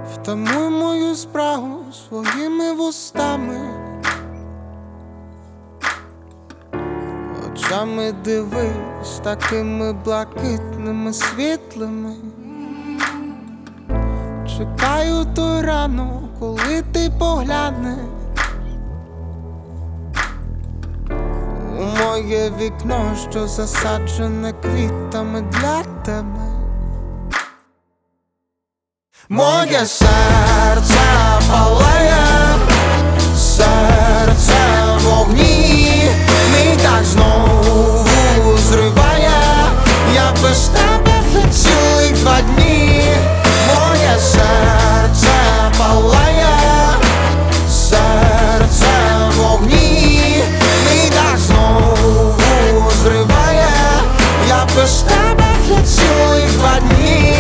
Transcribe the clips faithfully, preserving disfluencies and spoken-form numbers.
Втамуй мою спрагу своїми вустами, очами дивись, такими блакитними, світлими. Чекаю той ранок, коли ти поглянеш у моє вікно, що засаджене квітами для тебе. Моє серце палає, серце в вогні, мій так знову зриває, я без тебе вже цілих два дні. Моє серце палає, серце в вогні, мій так знову зриває, я без тебе вже цілих два дні.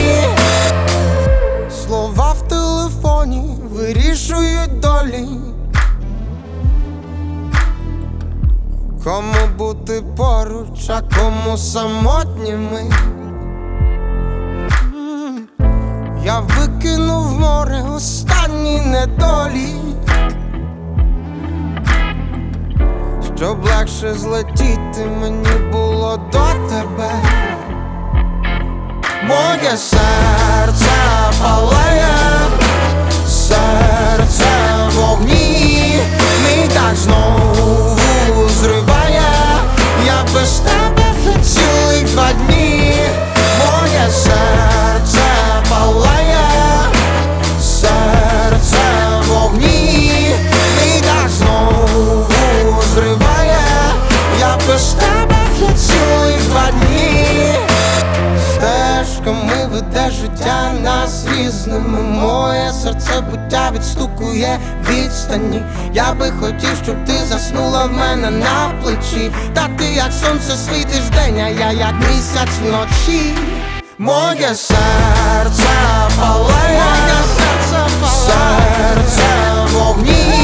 Слова в телефоні вирішують долі, кому бути поруч, а кому самотніми. Я викинув в море останні недолік, щоб легше злетіти мені було до тебе. Моє серце палає, серце в вогні, мій так знову зриває, я без тебе вже цілих два дні. Моє серце палає, серце в вогні, мій так знову зриває, я без тебе вже цілих два дні. Стежками веде життя нас різними, моє серце буття відстукує відстані. Я би хотів, щоб ти заснула в мене на плечі, та ти як сонце світиш вдень, а я як місяць вночі. Моє серце палає, серце в вогні,